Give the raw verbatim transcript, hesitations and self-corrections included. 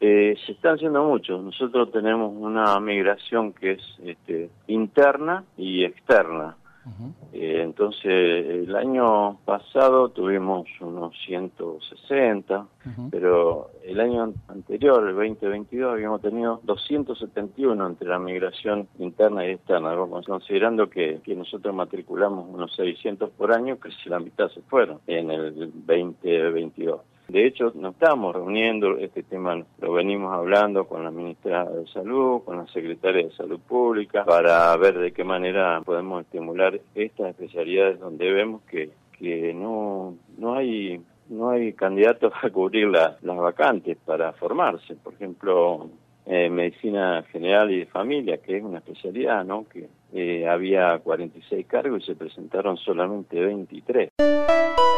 Eh, se están haciendo muchos. Nosotros tenemos una migración que es este, interna y externa. Uh-huh. Eh, entonces, el año pasado tuvimos unos ciento sesenta, uh-huh. pero el año anterior, el veinte veintidós, habíamos tenido doscientos setenta y uno entre la migración interna y externa, considerando que, que nosotros matriculamos unos seiscientos por año, casi la mitad se fueron en el veinte veintidós. De hecho, nos estamos reuniendo, este tema lo venimos hablando con la ministra de Salud, con la secretaria de Salud Pública, para ver de qué manera podemos estimular estas especialidades donde vemos que, que no, no hay no hay candidatos a cubrir la, las vacantes para formarse. Por ejemplo, eh, Medicina General y de Familia, que es una especialidad, ¿no? Que eh, había cuarenta y seis cargos y se presentaron solamente veintitrés.